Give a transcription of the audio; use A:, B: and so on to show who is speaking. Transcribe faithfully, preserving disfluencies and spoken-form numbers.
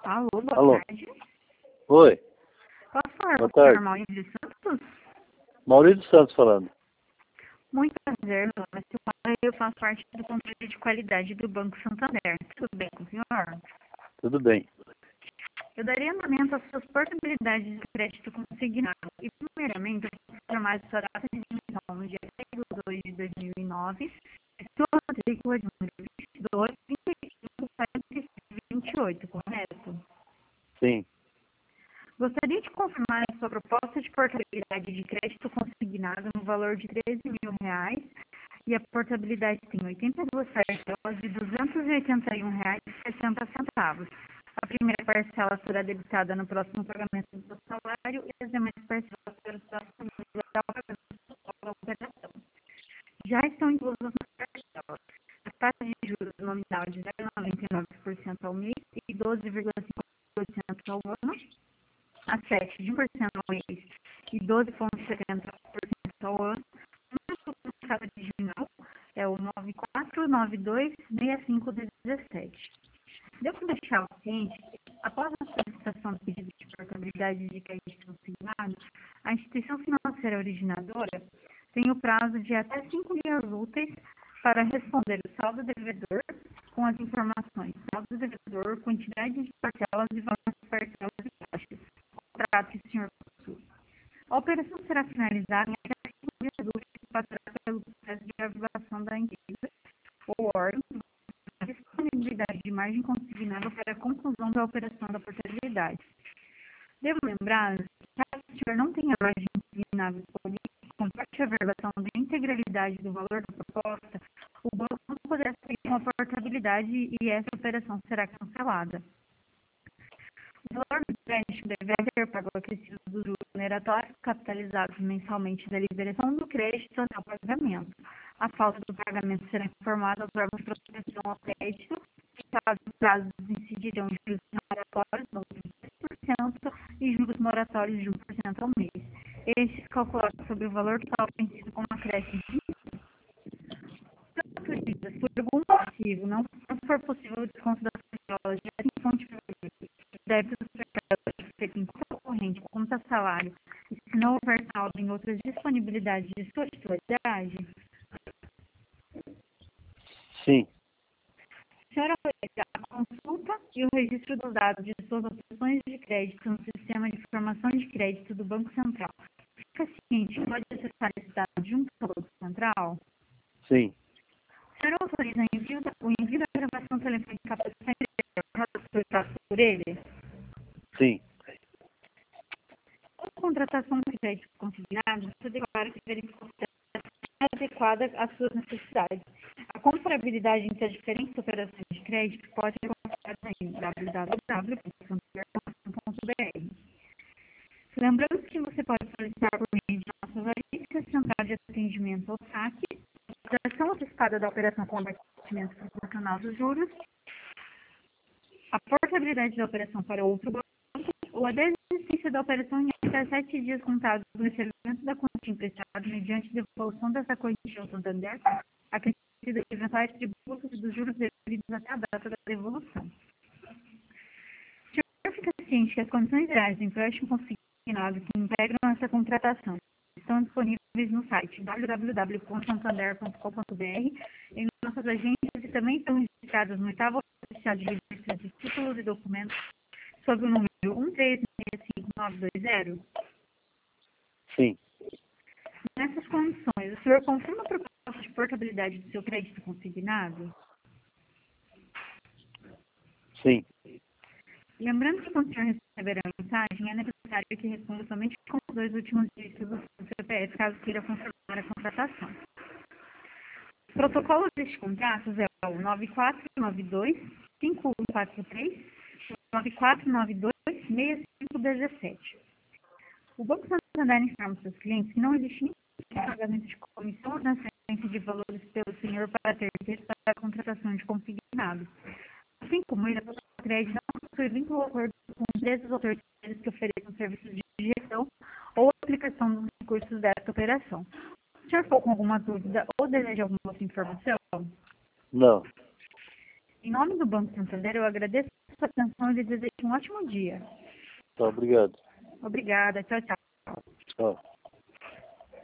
A: Alô, boa
B: Alô.
A: tarde.
B: Oi,
A: Posso falar
B: boa
A: com o senhor
B: tarde.
A: Maurício de Santos?
B: Maurício Santos falando.
A: Muito prazer, meu nome é Silmara e eu faço parte do controle de qualidade do Banco Santander. Tudo bem com o senhor?
B: Tudo bem.
A: Eu daria andamento às suas portabilidades de crédito consignado. E, primeiramente, eu vou informar a sua data de emissão no dia seis de dois de dois mil e nove, sua matrícula de número vinte e dois, vinte e cinco, quarenta e seis, vinte e oito, correto?
B: Sim,
A: Gostaria de confirmar a sua proposta de portabilidade de crédito consignado no valor de treze mil reais e a portabilidade tem oitenta e duas parcelas de duzentos e oitenta e um reais e sessenta centavos. A primeira parcela será debitada no próximo pagamento do salário e as demais parcelas serão próximos ao pagamento da operação. Já estão inclusas nas parcelas a taxa de juros nominal de zero vírgula noventa e nove por cento ao mês e doze vírgula cinquenta por cento ao ano, a sete de um por cento ao mês e doze vírgula setenta por cento ao ano. O número do estado original é o nove quatro nove dois seis cinco um sete. Devo deixar o cliente que, após a solicitação do pedido de portabilidade de crédito consignado, a instituição financeira originadora tem o prazo de até cinco dias úteis para responder o saldo devedor com as informações saldo devedor, quantidade de parcelas e valores de parcelas e taxas. Contrato que o senhor possui. A operação será finalizada em até cinco dias úteis e passará pelo processo de aprovação da empresa ou órgão a disponibilidade de margem consignada para a conclusão da operação da portabilidade. Devo lembrar que, caso o senhor não tenha margem consignada disponível, comporte a versão da integralidade do valor da proposta, o banco não poderá seguir com a portabilidade e essa operação será cancelada. O valor do empréstimo deverá ser pago acrescido dos juros oneratórios capitalizados mensalmente da liberação do crédito até o pagamento. A falta do pagamento será informada aos órgãos de proteção ao crédito, e caso os prazos incidirão juros moratórios de dez por cento e juros moratórios de um por cento ao mês. Estes calculados sobre o valor total vencido com acréscimo de autorizadas por algum motivo, não, não for possível o desconto das parcelas já em fonte deve ser feito em conta corrente, conta salário, e se não houver saldo em outras disponibilidades de sua titularidade,
B: sim,
A: a senhora poderá a consulta e o registro dos dados de suas opções de crédito no Sistema de Informação de Crédito do Banco Central. Fica ciente que pode acessar esse dado junto ao Banco Central?
B: sim,
A: A senhora autoriza o envio da, o envio da gravação telefônica para ser por ele?
B: sim,
A: A contratação de crédito consignado, você declara que verificou se é adequada às suas necessidades. A comparabilidade entre as diferentes operações de crédito pode ser consultada em w w w ponto santander ponto com ponto b r. Lembrando que você pode solicitar por meio de nossas agências central de atendimento ao saque, a operação antecipada da operação com abatimento proporcional dos juros, a portabilidade da operação para outro banco ou a desistência da operação em até sete dias contados do recebimento da quantia emprestada mediante devolução dessa quantia ao Santander, acrescida de eventuais tributos e dos juros devidos até a data da devolução. O senhor fica ciente que as condições gerais do empréstimo consignado que integram essa contratação estão disponíveis no site w w w ponto santander ponto com ponto b r e em nossas agências e também estão registradas no oitavo oficial de registro de títulos e documentos sob o número um três seis cinco nove dois zero.
B: sim,
A: Nessas condições, o senhor confirma a proposta de portabilidade do seu crédito consignado?
B: sim,
A: Lembrando que quando o senhor receber a mensagem, é necessário que responda somente com os dois últimos dígitos do C P F, caso queira confirmar a contratação. O protocolo deste contrato é o nove quatro nove dois cinco um quatro três nove quatro nove dois seis cinco um sete. O Banco Santander informa seus clientes que não existe nenhum pagamento de comissão ou transferência de valores pelo senhor para terceiros para a contratação de consignado. Assim como ele, a crédito não possui vínculo ou acordo com empresas ou terceiros que ofereçam serviços de gestão ou aplicação dos recursos desta operação. O senhor ficou com alguma dúvida ou deseja alguma outra informação?
B: não,
A: Em nome do Banco Santander, eu agradeço a sua atenção e lhe desejo um ótimo dia.
B: Tá, obrigado.
A: Obrigada. Tchau, tchau.
B: Tchau.